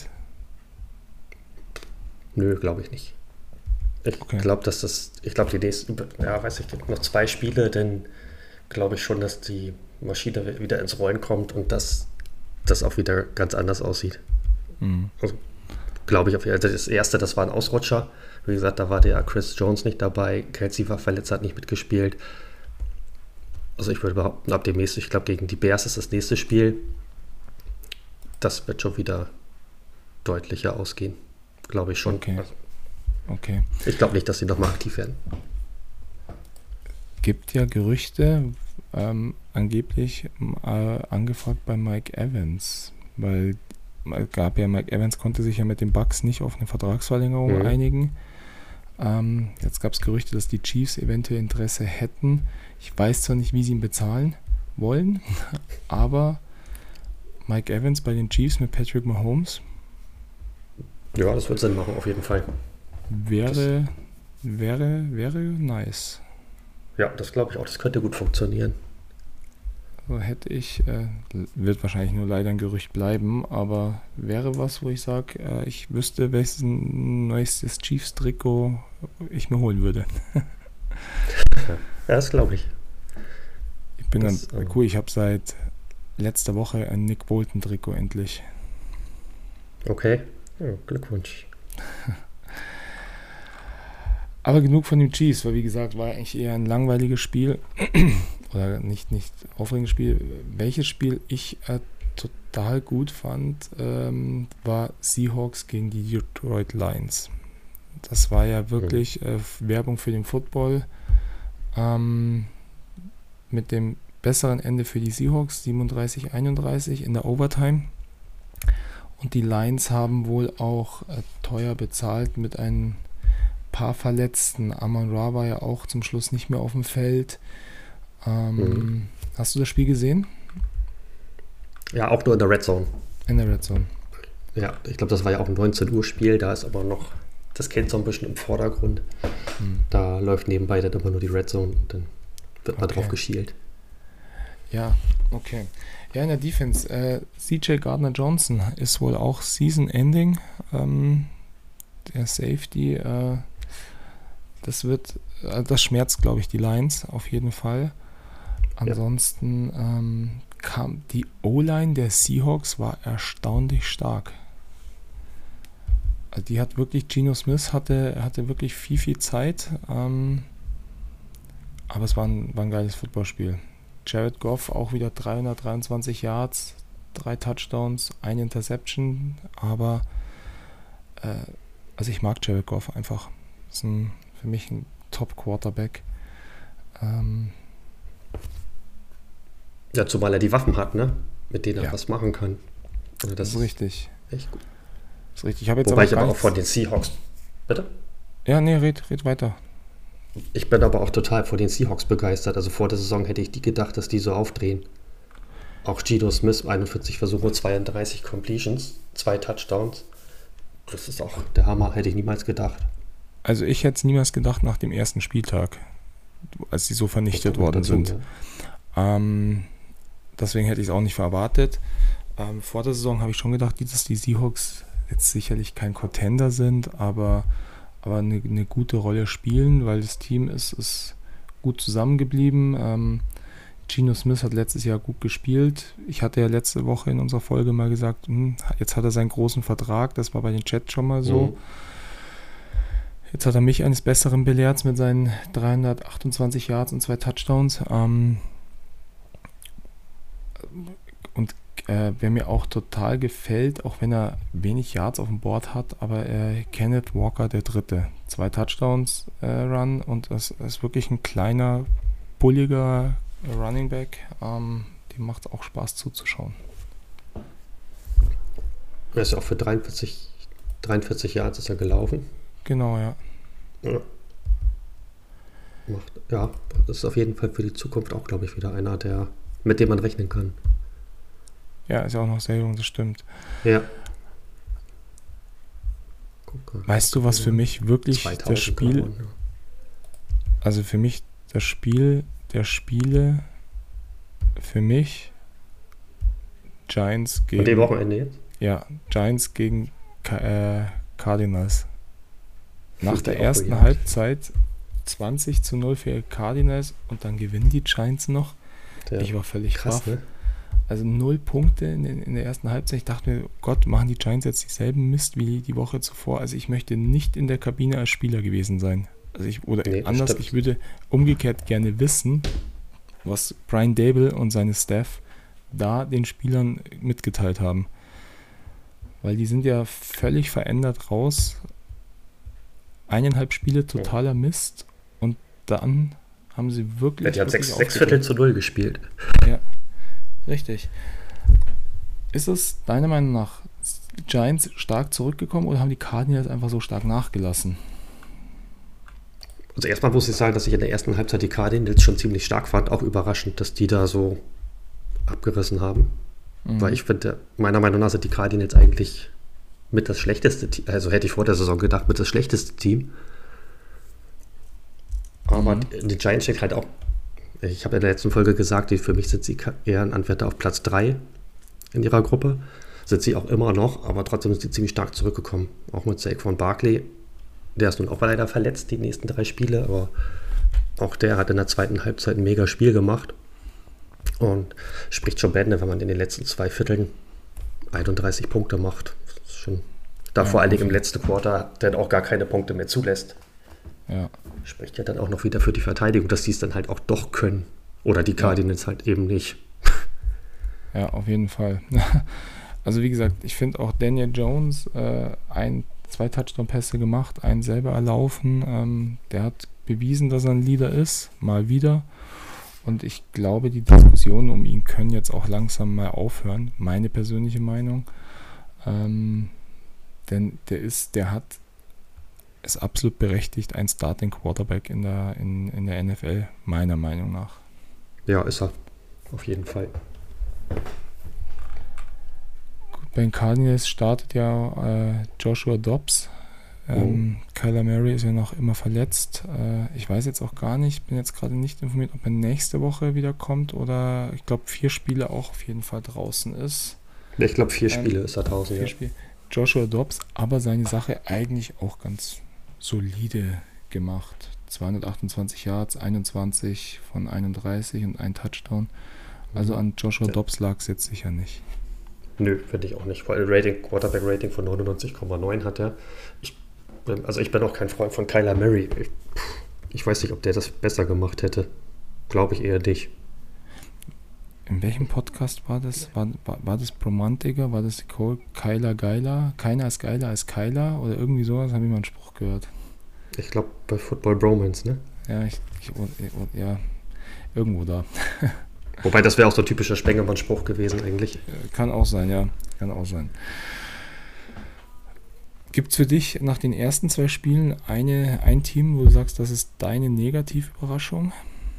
Nö, glaube ich nicht. Ich glaube, die nächsten, noch 2 Spiele, dann glaube ich schon, dass die Maschine wieder ins Rollen kommt und dass das auch wieder ganz anders aussieht. Also, glaube ich, das erste, das war ein Ausrutscher. Wie gesagt, da war der Chris Jones nicht dabei, Kelsey war verletzt, hat nicht mitgespielt. Also ich würde behaupten, ab dem nächsten, ich glaube, gegen die Bears ist das nächste Spiel. Das wird schon wieder deutlicher ausgehen. Glaube ich schon. Okay. Ich glaube nicht, dass sie nochmal aktiv werden. Gibt ja Gerüchte, angeblich angefragt bei Mike Evans, weil Mike Evans konnte sich ja mit den Bucks nicht auf eine Vertragsverlängerung einigen. Jetzt gab es Gerüchte, dass die Chiefs eventuell Interesse hätten. Ich weiß zwar nicht, wie sie ihn bezahlen wollen, aber Mike Evans bei den Chiefs mit Patrick Mahomes. Ja, das wird Sinn machen, auf jeden Fall. Wäre nice. Ja, das glaube ich auch. Das könnte gut funktionieren. So hätte ich, wird wahrscheinlich nur leider ein Gerücht bleiben, aber wäre was, wo ich sage, ich wüsste, welches neuestes Chiefs-Trikot ich mir holen würde. Ja, das glaube ich. Ich bin ganz cool, ich habe seit letzter Woche ein Nick Bolton-Trikot endlich. Okay, ja, Glückwunsch. Aber genug von den Chiefs, weil wie gesagt, war eigentlich eher ein langweiliges Spiel. Oder nicht aufregendes Spiel. Welches Spiel ich total gut fand, war Seahawks gegen die Detroit Lions. Das war ja wirklich Werbung für den Football. Mit dem besseren Ende für die Seahawks, 37-31 in der Overtime. Und die Lions haben wohl auch teuer bezahlt mit ein paar Verletzten. Amon-Ra war ja auch zum Schluss nicht mehr auf dem Feld. Hast du das Spiel gesehen? Ja, auch nur in der Red Zone. In der Red Zone. Ja, ich glaube, das war ja auch ein 19 Uhr Spiel, da ist aber noch das Kind so ein bisschen im Vordergrund. Da läuft nebenbei dann immer nur die Red Zone und dann wird mal drauf geschielt. Ja, okay. Ja, in der Defense, CJ Gardner-Johnson ist wohl auch Season-Ending. Der Safety, das schmerzt, glaube ich, die Lions auf jeden Fall. Ansonsten kam die O-Line der Seahawks war erstaunlich stark. Also die hat wirklich, Geno Smith hatte wirklich viel Zeit, aber es war ein geiles Footballspiel. Jared Goff auch wieder 323 Yards, 3 Touchdowns, 1 Interception, aber also ich mag Jared Goff einfach. Das ist für mich ein Top-Quarterback. Ja, zumal er die Waffen hat, ne? Mit denen er was machen kann. Also das ist richtig. Echt gut. Das ist richtig. Ich habe jetzt Wobei ich aber auch von den Seahawks... Bitte? Ja, nee, red weiter. Ich bin aber auch total von den Seahawks begeistert. Also vor der Saison hätte ich die gedacht, dass die so aufdrehen. Auch Geno Smith, 41 Versuche, 32 Completions, 2 Touchdowns. Das ist auch der Hammer, hätte ich niemals gedacht. Also ich hätte es niemals gedacht nach dem ersten Spieltag, als die so vernichtet worden sind. Ja. Deswegen hätte ich es auch nicht erwartet. Vor der Saison habe ich schon gedacht, dass die Seahawks jetzt sicherlich kein Contender sind, aber eine gute Rolle spielen, weil das Team ist gut zusammengeblieben. Geno Smith hat letztes Jahr gut gespielt. Ich hatte ja letzte Woche in unserer Folge mal gesagt, jetzt hat er seinen großen Vertrag. Das war bei den Jets schon mal so. Jetzt hat er mich eines Besseren belehrt mit seinen 328 Yards und 2 Touchdowns. Wer mir auch total gefällt, auch wenn er wenig Yards auf dem Board hat, aber Kenneth Walker der Dritte. 2 Touchdowns Run und das ist wirklich ein kleiner, bulliger Running Back. Dem macht es auch Spaß zuzuschauen. Er ist auch für 43 Yards ist er gelaufen. Genau, ja. Ja, das ist auf jeden Fall für die Zukunft auch, glaube ich, wieder einer, mit dem man rechnen kann. Ja, ist ja auch noch sehr jung, das stimmt. Ja. Weißt du, was für mich wirklich das Spiel, Grauen, ja. Also für mich das Spiel der Spiele, für mich Giants gegen... Und dem Wochenende jetzt? Ja, Giants gegen Cardinals. Nach der ersten Halbzeit 20-0 für Cardinals und dann gewinnen die Giants noch. Ja, ich war völlig krass, ne? Also 0 Punkte in der ersten Halbzeit. Ich dachte mir, Gott, machen die Giants jetzt dieselben Mist wie die Woche zuvor? Also ich möchte nicht in der Kabine als Spieler gewesen sein. Also ich würde umgekehrt gerne wissen, was Brian Daboll und seine Staff da den Spielern mitgeteilt haben. Weil die sind ja völlig verändert raus. 1,5 Spiele totaler Mist und dann haben sie wirklich... Ja, die haben 6 Viertel zu 0 gespielt. Ja, richtig. Ist es deiner Meinung nach Giants stark zurückgekommen oder haben die Cardinals einfach so stark nachgelassen? Also erstmal muss ich sagen, dass ich in der ersten Halbzeit die Cardinals schon ziemlich stark fand. Auch überraschend, dass die da so abgerissen haben. Weil ich finde, meiner Meinung nach sind die Cardinals eigentlich mit das schlechteste Team, also hätte ich vor der Saison gedacht, mit das schlechteste Team. Aber die Giants steckt halt auch, ich habe in der letzten Folge gesagt, für mich sind sie eher ein Anwärter auf Platz 3 in ihrer Gruppe. Sind sie auch immer noch, aber trotzdem sind sie ziemlich stark zurückgekommen. Auch mit Saquon Barkley. Der ist nun auch leider verletzt, die nächsten 3 Spiele, aber auch der hat in der zweiten Halbzeit ein mega Spiel gemacht. Und spricht schon Bände, wenn man in den letzten 2 Vierteln 31 Punkte macht. Das ist schon, vor allen Dingen im letzten Quarter, dann auch gar keine Punkte mehr zulässt. Ja. Spricht ja dann auch noch wieder für die Verteidigung, dass die es dann halt auch doch können. Oder die Cardinals halt eben nicht. Ja, auf jeden Fall. Also wie gesagt, ich finde auch Daniel Jones 2 Touchdown-Pässe gemacht, einen selber erlaufen. Der hat bewiesen, dass er ein Leader ist, mal wieder. Und ich glaube, die Diskussionen um ihn können jetzt auch langsam mal aufhören, meine persönliche Meinung. Denn der ist absolut berechtigt, ein Starting Quarterback in der NFL, meiner Meinung nach. Ja, ist er. Auf jeden Fall. Gut, bei den Cardinals startet ja Joshua Dobbs. Kyler Murray ist ja noch immer verletzt. Ich weiß jetzt auch gar nicht, bin jetzt gerade nicht informiert, ob er nächste Woche wieder kommt oder ich glaube 4 Spiele auch auf jeden Fall draußen ist. Ich glaube 4 Spiele ist er draußen. 4 Spiele. Joshua Dobbs, aber seine Sache eigentlich auch ganz solide gemacht. 228 Yards, 21 von 31 und ein Touchdown. Also an Joshua Dobbs lag es jetzt sicher nicht. Nö, finde ich auch nicht. Vor allem Quarterback-Rating von 99,9 hat er. Ich bin auch kein Freund von Kyler Murray. Ich weiß nicht, ob der das besser gemacht hätte. Glaube ich eher nicht. In welchem Podcast war das? War das Bromantiker? War das Kyler geiler? Keiner ist geiler als Kyler? Oder irgendwie sowas? Habe ich mal einen Spruch gehört. Ich glaube bei Football Bromance, ne? Ja, ja, irgendwo da. Wobei, das wäre auch so ein typischer Spengemann-Spruch gewesen eigentlich. Kann auch sein, ja. Kann auch sein. Gibt es für dich nach den ersten 2 Spielen ein Team, wo du sagst, das ist deine Negativüberraschung?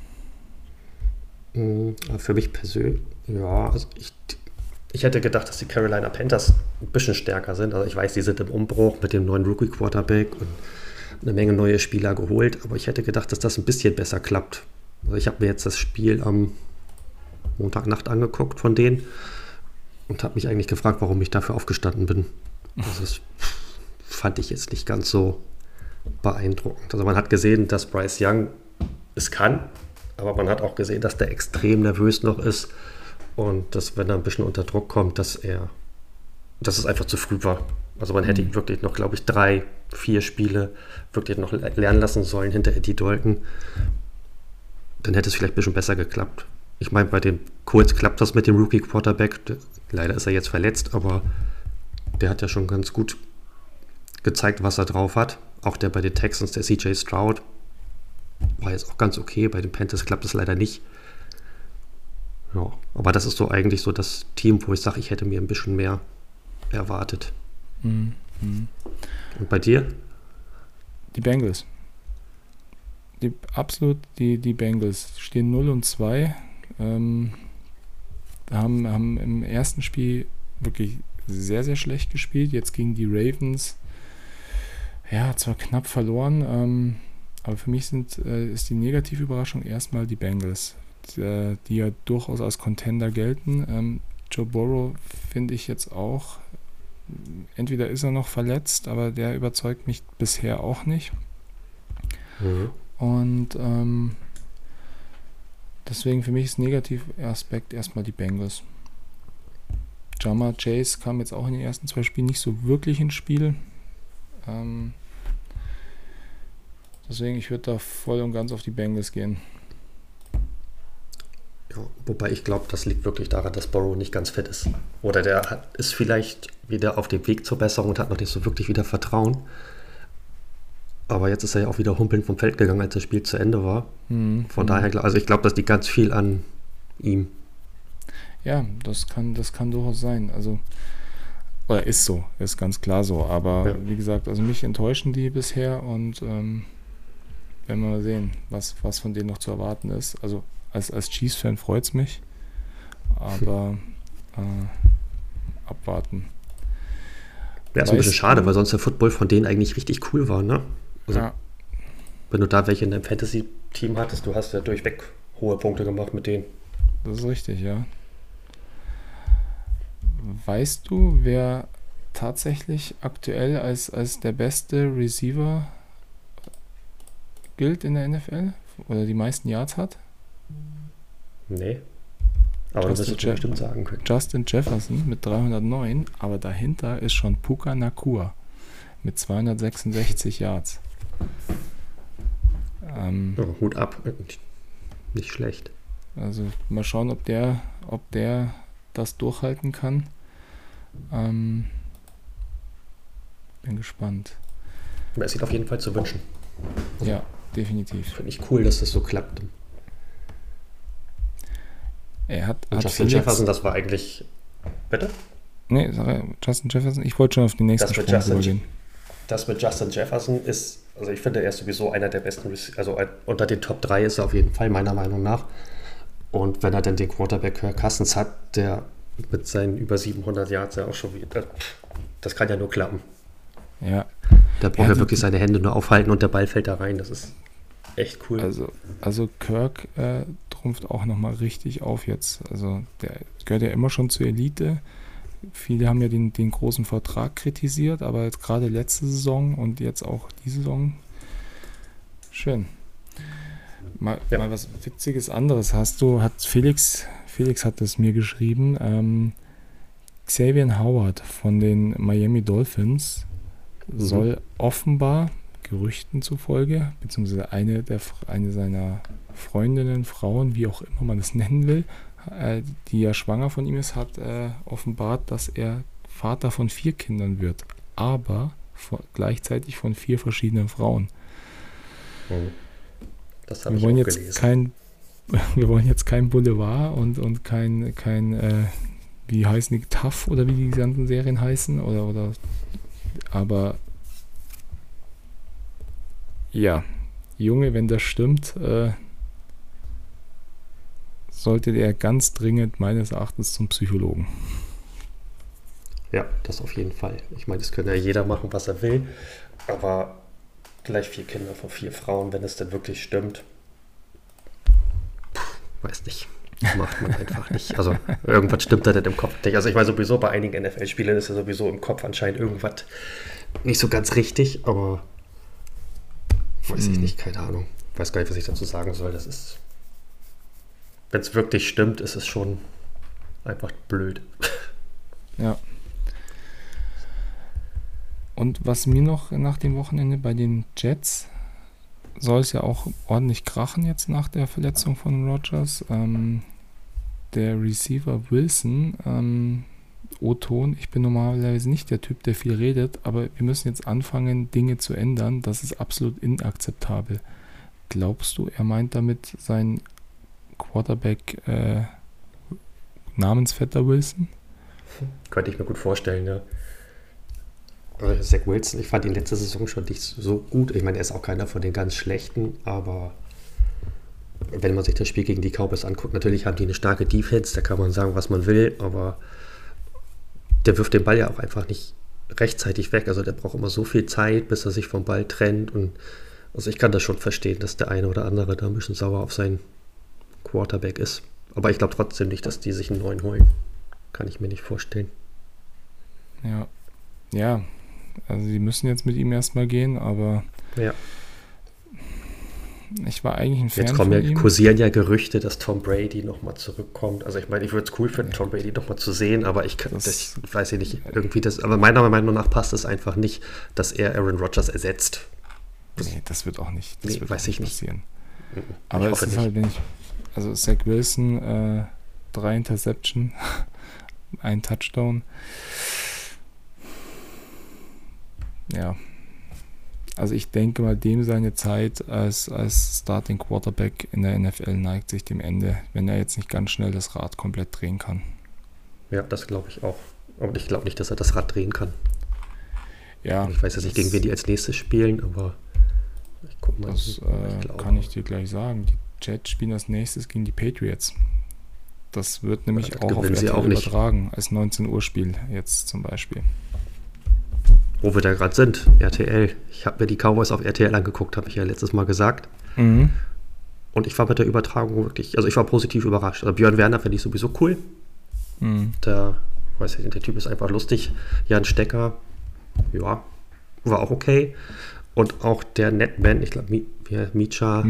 Für mich persönlich, ja, also ich hätte gedacht, dass die Carolina Panthers ein bisschen stärker sind. Also ich weiß, die sind im Umbruch mit dem neuen Rookie-Quarterback und eine Menge neue Spieler geholt, aber ich hätte gedacht, dass das ein bisschen besser klappt. Also ich habe mir jetzt das Spiel am Montagnacht angeguckt von denen und habe mich eigentlich gefragt, warum ich dafür aufgestanden bin. Also das fand ich jetzt nicht ganz so beeindruckend. Also man hat gesehen, dass Bryce Young es kann, aber man hat auch gesehen, dass der extrem nervös noch ist und dass, wenn er ein bisschen unter Druck kommt, dass es einfach zu früh war. Also man hätte ihn wirklich noch, glaube ich, 3, 4 Spiele wirklich noch lernen lassen sollen hinter Eddie Dalton. Dann hätte es vielleicht ein bisschen besser geklappt. Ich meine, bei den Colts klappt das mit dem Rookie-Quarterback. Leider ist er jetzt verletzt, aber der hat ja schon ganz gut gezeigt, was er drauf hat. Auch der bei den Texans, der CJ Stroud, war jetzt auch ganz okay. Bei den Panthers klappt es leider nicht. Ja, aber das ist so eigentlich so das Team, wo ich sage, ich hätte mir ein bisschen mehr erwartet. Und bei dir? Die Bengals. Die Bengals stehen 0-2. Haben im ersten Spiel wirklich sehr, sehr schlecht gespielt. Jetzt gegen die Ravens, ja, zwar knapp verloren, aber für mich ist die negative Überraschung erstmal die Bengals, die ja durchaus als Contender gelten. Joe Burrow finde ich jetzt auch, entweder ist er noch verletzt, aber der überzeugt mich bisher auch nicht. Und deswegen für mich ist Negativaspekt erstmal die Bengals. Ja'Marr Chase kam jetzt auch in den ersten 2 Spielen nicht so wirklich ins Spiel. Deswegen, ich würde da voll und ganz auf die Bengals gehen. Ja, wobei ich glaube, das liegt wirklich daran, dass Burrow nicht ganz fit ist. Oder der ist vielleicht wieder auf dem Weg zur Besserung und hat noch nicht so wirklich wieder Vertrauen. Aber jetzt ist er ja auch wieder humpelnd vom Feld gegangen, als das Spiel zu Ende war. Von daher, also ich glaube, das liegt ganz viel an ihm. Ja, das kann durchaus sein. Also, oder ist so, ist ganz klar so. Aber ja, wie gesagt, also mich enttäuschen die bisher und werden wir mal sehen, was von denen noch zu erwarten ist. Also als Chiefs-Fan freut es mich, aber abwarten. Ja, ist ein bisschen schade, weil sonst der Football von denen eigentlich richtig cool war, ne? Also, ja. Wenn du da welche in deinem Fantasy-Team hattest, du hast ja durchweg hohe Punkte gemacht mit denen. Das ist richtig, ja. Weißt du, wer tatsächlich aktuell als der beste Receiver gilt in der NFL? Oder die meisten Yards hat? Nee. Aber du wirst es bestimmt sagen können. Justin Jefferson mit 309, aber dahinter ist schon Puka Nacua mit 266 Yards. Hut ab. Nicht schlecht. Also mal schauen, ob der das durchhalten kann. Bin gespannt. Aber es sieht auf jeden Fall zu wünschen. Ja, definitiv. Finde ich cool, dass das so klappt. Hat Justin Jefferson, das war eigentlich... Bitte? Nee, Justin Jefferson, ich wollte schon auf den nächsten Sprung übergehen. Das mit Justin Jefferson ist, also ich finde, er ist sowieso einer der besten, also unter den Top 3 ist er auf jeden Fall, meiner Meinung nach. Und wenn er dann den Quarterback Kirk Cousins hat, der mit seinen über 700 Yards ja auch schon wieder, das kann ja nur klappen. Ja. Da braucht er wirklich seine Hände nur aufhalten und der Ball fällt da rein, das ist echt cool. Also Kirk trumpft auch nochmal richtig auf jetzt. Also der gehört ja immer schon zur Elite. Viele haben ja den großen Vertrag kritisiert, aber jetzt gerade letzte Saison und jetzt auch die Saison schön. Mal was Witziges anderes. Hat Felix hat es mir geschrieben, Xavier Howard von den Miami Dolphins soll offenbar Gerüchten zufolge, beziehungsweise eine seiner Freundinnen, Frauen, wie auch immer man das nennen will, die ja schwanger von ihm ist, hat offenbart, dass er Vater von 4 Kindern wird, aber gleichzeitig von 4 verschiedenen Frauen. Das habe ich auch gelesen. Wir wollen jetzt kein Boulevard und kein wie heißen die, Tough oder wie die ganzen Serien heißen aber ja, Junge, wenn das stimmt, sollte der ganz dringend meines Erachtens zum Psychologen. Ja, das auf jeden Fall. Ich meine, das kann ja jeder machen, was er will, aber gleich 4 Kinder von 4 Frauen, wenn es denn wirklich stimmt, weiß nicht. Macht man einfach nicht. Also irgendwas stimmt da nicht im Kopf nicht. Also ich meine sowieso, bei einigen NFL-Spielern ist ja sowieso im Kopf anscheinend irgendwas nicht so ganz richtig, aber weiß ich nicht, keine Ahnung. Weiß gar nicht, was ich dazu sagen soll. Das ist wenn es wirklich stimmt, ist es schon einfach blöd. Ja. Und was mir noch nach dem Wochenende bei den Jets soll es ja auch ordentlich krachen jetzt nach der Verletzung von Rodgers. Der Receiver Wilson, O-Ton, ich bin normalerweise nicht der Typ, der viel redet, aber wir müssen jetzt anfangen, Dinge zu ändern. Das ist absolut inakzeptabel. Glaubst du, er meint damit sein Quarterback Namensvetter Wilson? Könnte ich mir gut vorstellen, ja. Also Zach Wilson, ich fand ihn letzte Saison schon nicht so gut. Ich meine, er ist auch keiner von den ganz Schlechten, aber wenn man sich das Spiel gegen die Cowboys anguckt, natürlich haben die eine starke Defense, da kann man sagen, was man will, aber der wirft den Ball ja auch einfach nicht rechtzeitig weg. Also der braucht immer so viel Zeit, bis er sich vom Ball trennt. Und also ich kann das schon verstehen, dass der eine oder andere da ein bisschen sauer auf seinen Quarterback ist. Aber ich glaube trotzdem nicht, dass die sich einen neuen holen. Kann ich mir nicht vorstellen. Ja, also sie müssen jetzt mit ihm erstmal gehen, aber ja. Ich war eigentlich ein Fan Jetzt von ihm. Jetzt kursieren ja Gerüchte, dass Tom Brady nochmal zurückkommt. Also ich meine, ich würde es cool finden, Tom Brady nochmal zu sehen, aber ich weiß ja nicht, irgendwie das, aber meiner Meinung nach passt es einfach nicht, dass er Aaron Rodgers ersetzt. Nee, das wird auch nicht, weiß ich nicht passieren. Aber es ist halt, also Zach Wilson, 3 Interception, 1 Touchdown. Ja. Also ich denke mal, dem seine Zeit als Starting Quarterback in der NFL neigt sich dem Ende, wenn er jetzt nicht ganz schnell das Rad komplett drehen kann. Ja, das glaube ich auch. Aber ich glaube nicht, dass er das Rad drehen kann. Ja. Ich weiß jetzt nicht, gegen wen die als nächstes spielen, aber ich guck mal. Das kann ich dir gleich sagen. Die Jets spielen als nächstes gegen die Patriots. Das wird nämlich auch auf RTL übertragen, als 19 Uhr Spiel jetzt zum Beispiel. Wo wir da gerade sind, RTL. Ich habe mir die Cowboys auf RTL angeguckt, habe ich ja letztes Mal gesagt. Mhm. Und ich war mit der Übertragung wirklich, also ich war positiv überrascht. Also Björn Werner finde ich sowieso cool. Mhm. Der Typ ist einfach lustig. Jan Stecker, ja, war auch okay. Und auch der Netman, ich glaube, Mitja.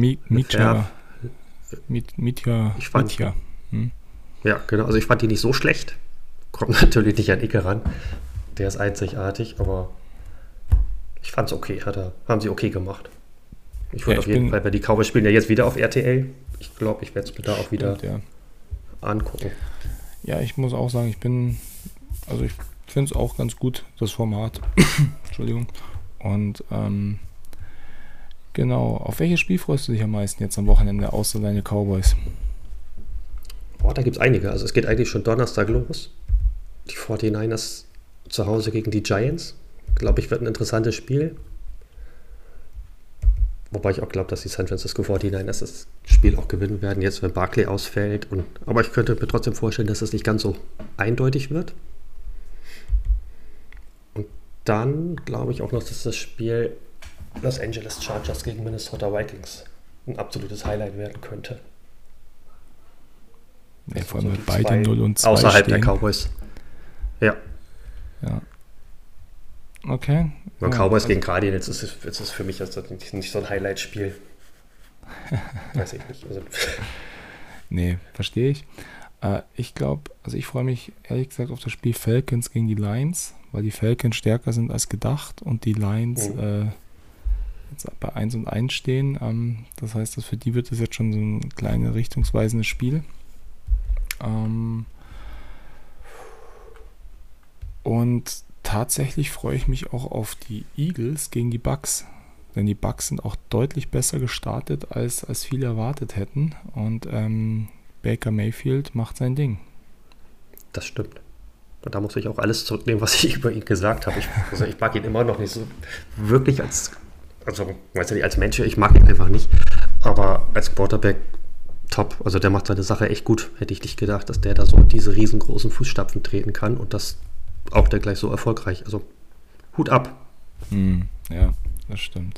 Ja, genau. Also ich fand die nicht so schlecht. Kommt natürlich nicht an Icke ran. Der ist einzigartig, aber ich fand es okay. Haben sie okay gemacht. Ich würde auf jeden Fall, weil die Cowboys spielen ja jetzt wieder auf RTL. Ich glaube, ich werde es mir da auch wieder angucken. Ja, ich muss auch sagen, ich finde es auch ganz gut, das Format. Entschuldigung. Und genau, auf welches Spiel freust du dich am meisten jetzt am Wochenende, außer deine Cowboys? Da gibt es einige. Also es geht eigentlich schon Donnerstag los. Die 49ers zu Hause gegen die Giants. Glaube ich, wird ein interessantes Spiel. Wobei ich auch glaube, dass die San Francisco 49ers das Spiel auch gewinnen werden, jetzt wenn Barkley ausfällt. Aber ich könnte mir trotzdem vorstellen, dass es nicht ganz so eindeutig wird. Und dann glaube ich auch noch, dass das Spiel Los Angeles Chargers gegen Minnesota Vikings ein absolutes Highlight werden könnte. Ja, vor allem mit beide 0 und 2 außerhalb stehen. der Cowboys. Ja. Okay. Bei Cowboys gegen Cardinals ist es für mich also nicht so ein Highlight-Spiel. Weiß ich nicht. Also. Nee, verstehe ich. Ich glaube, also ich freue mich ehrlich gesagt auf das Spiel Falcons gegen die Lions, weil die Falcons stärker sind als gedacht und die Lions jetzt bei 1-1 stehen. Das heißt, für die wird es jetzt schon so ein kleines richtungsweisendes Spiel. Und tatsächlich freue ich mich auch auf die Eagles gegen die Bucks, denn die Bucks sind auch deutlich besser gestartet, als viele erwartet hätten. Und Baker Mayfield macht sein Ding. Das stimmt. Und da muss ich auch alles zurücknehmen, was ich über ihn gesagt habe. Ich mag ihn immer noch nicht so wirklich als Mensch, ich mag ihn einfach nicht. Aber als Quarterback top. Also der macht seine Sache echt gut. Hätte ich nicht gedacht, dass der da so diese riesengroßen Fußstapfen treten kann und das auch der gleich so erfolgreich. Also Hut ab. Ja, das stimmt.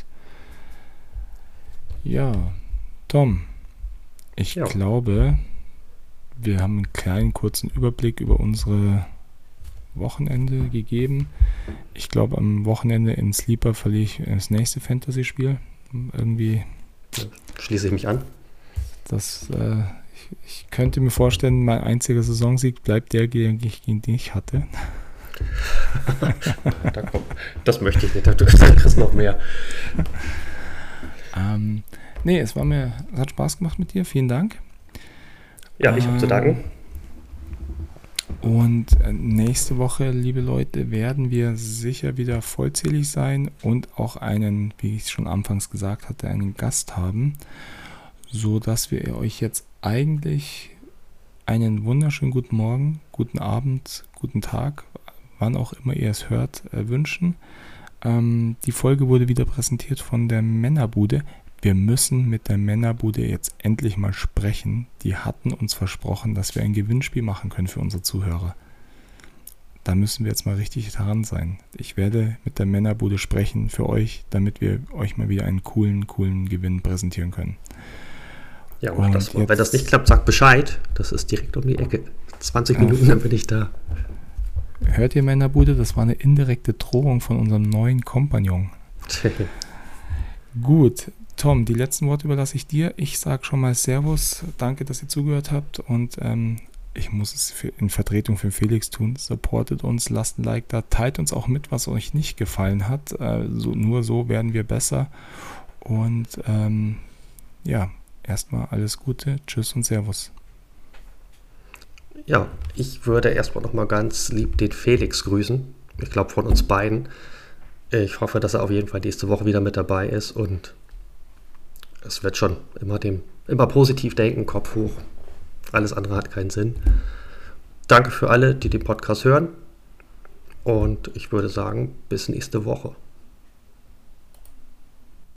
Ja, Tom, ich glaube, wir haben einen kleinen kurzen Überblick über unsere Wochenende gegeben. Ich glaube, am Wochenende in Sleeper verliere ich das nächste Fantasy-Spiel. Irgendwie schließe ich mich an. Ich könnte mir vorstellen, mein einziger Saisonsieg bleibt der, gegen den ich hatte. Das möchte ich nicht. Du kriegst noch mehr. Nee, es hat Spaß gemacht mit dir. Vielen Dank. Ja, ich habe zu danken. Und nächste Woche, liebe Leute, werden wir sicher wieder vollzählig sein und auch einen, wie ich schon anfangs gesagt hatte, einen Gast haben, so dass wir euch jetzt eigentlich einen wunderschönen guten Morgen, guten Abend, guten Tag, wann auch immer ihr es hört, wünschen. Die Folge wurde wieder präsentiert von der Männerbude. Wir müssen mit der Männerbude jetzt endlich mal sprechen. Die hatten uns versprochen, dass wir ein Gewinnspiel machen können für unsere Zuhörer. Da müssen wir jetzt mal richtig dran sein. Ich werde mit der Männerbude sprechen für euch, damit wir euch mal wieder einen coolen Gewinn präsentieren können. Ja, mach das mal. Wenn das nicht klappt, sagt Bescheid. Das ist direkt um die Ecke. 20 Minuten, dann bin ich da. Hört ihr, Männerbude? Das war eine indirekte Drohung von unserem neuen Kompagnon. Gut, Tom, die letzten Worte überlasse ich dir. Ich sage schon mal Servus, danke, dass ihr zugehört habt und ich muss es in Vertretung für Felix tun. Supportet uns, lasst ein Like da, teilt uns auch mit, was euch nicht gefallen hat. Nur so werden wir besser und ja, erstmal alles Gute, tschüss und Servus. Ja, ich würde erstmal nochmal ganz lieb den Felix grüßen. Ich glaube von uns beiden. Ich hoffe, dass er auf jeden Fall nächste Woche wieder mit dabei ist und es wird schon immer positiv denken, Kopf hoch. Alles andere hat keinen Sinn. Danke für alle, die den Podcast hören und ich würde sagen, bis nächste Woche.